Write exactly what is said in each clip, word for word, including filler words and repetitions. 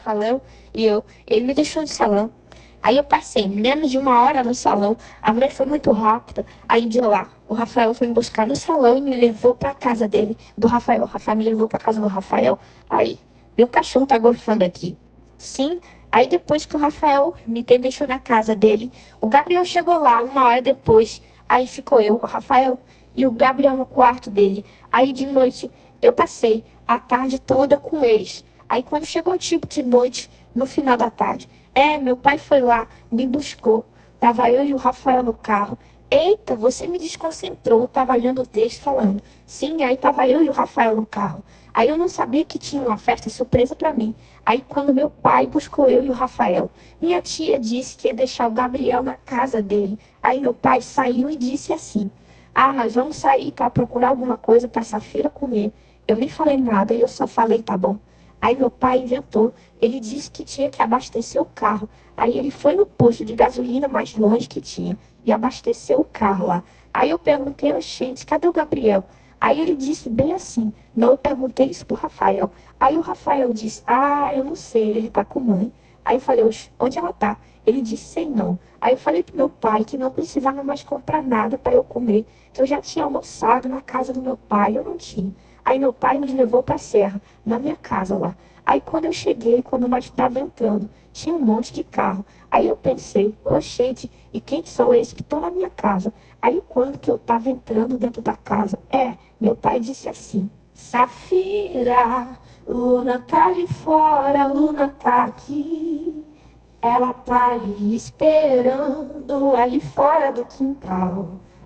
salão e eu, ele me deixou no salão. Aí eu passei menos de uma hora no salão, a mulher foi muito rápida. Aí de lá, o Rafael foi me buscar no salão e me levou pra casa dele, do Rafael. O Rafael me levou pra casa do Rafael. Aí, meu cachorro tá gorfando aqui. Sim, aí depois que o Rafael me deixou na casa dele, o Gabriel chegou lá uma hora depois. Aí ficou eu, o Rafael e o Gabriel no quarto dele. Aí de noite eu passei a tarde toda com eles. Aí quando chegou tipo de noite, no final da tarde, é, meu pai foi lá, me buscou. Tava eu e o Rafael no carro. Eita, você me desconcentrou. Tava olhando o texto falando. Sim, aí tava eu e o Rafael no carro. Aí eu não sabia que tinha uma festa surpresa pra mim. Aí quando meu pai buscou eu e o Rafael, minha tia disse que ia deixar o Gabriel na casa dele. Aí meu pai saiu e disse assim: ah, nós vamos sair para procurar alguma coisa para essa feira comer. Eu nem falei nada, eu só falei, tá bom. Aí meu pai inventou, ele disse que tinha que abastecer o carro. Aí ele foi no posto de gasolina mais longe que tinha e abasteceu o carro lá. Aí eu perguntei, gente, cadê o Gabriel? Aí ele disse bem assim, não, eu perguntei isso pro Rafael. Aí o Rafael disse, ah, eu não sei, ele tá com mãe. Aí eu falei, oxe, onde ela tá? Ele disse, sei não. Aí eu falei pro meu pai que não precisava mais comprar nada para eu comer, que eu já tinha almoçado na casa do meu pai, eu não tinha. Aí meu pai nos levou para a serra, na minha casa lá. Aí quando eu cheguei, quando nós estávamos entrando, tinha um monte de carro. Aí eu pensei, ô gente, e quem são esses que estão na minha casa? Aí quando que eu estava entrando dentro da casa, é, meu pai disse assim, Safira, Luna tá ali fora, Luna tá aqui. Ela tá ali esperando, ali fora do quintal.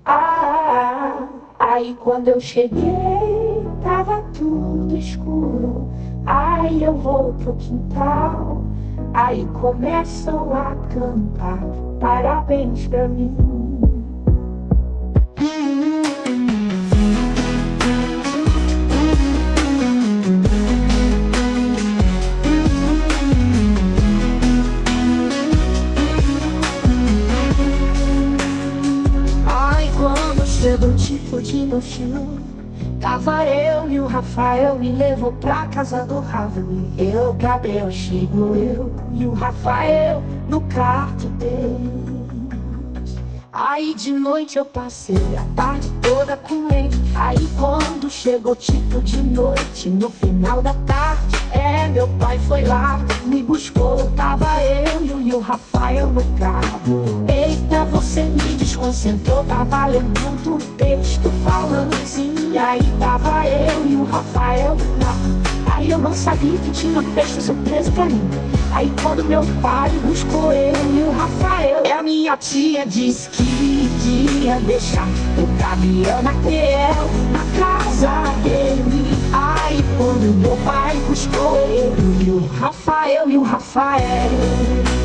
Ah, aí quando eu cheguei, tava tudo escuro. Aí eu vou pro quintal, aí começam a cantar parabéns pra mim. Chegou tipo de no chão, tava eu e o Rafael, me levou pra casa do Ravel. Eu, Gabriel, chego eu e o Rafael no quarto dele. Aí de noite eu passei a tarde toda com ele. Aí quando chegou tipo de noite, no final da tarde, é, meu pai foi lá, me buscou. Tava eu e o Rafael no carro. Eita, você me desconcentrou, tava lendo o texto falando assim. Aí tava eu e o Rafael lá. Aí eu não sabia que tinha uma festa surpresa pra mim. Aí quando meu pai buscou eu e o Rafael, e a minha tia disse que iria deixar o Gabriel naquela, na casa dele. Aí quando meu pai buscou eu e o Rafael e o Rafael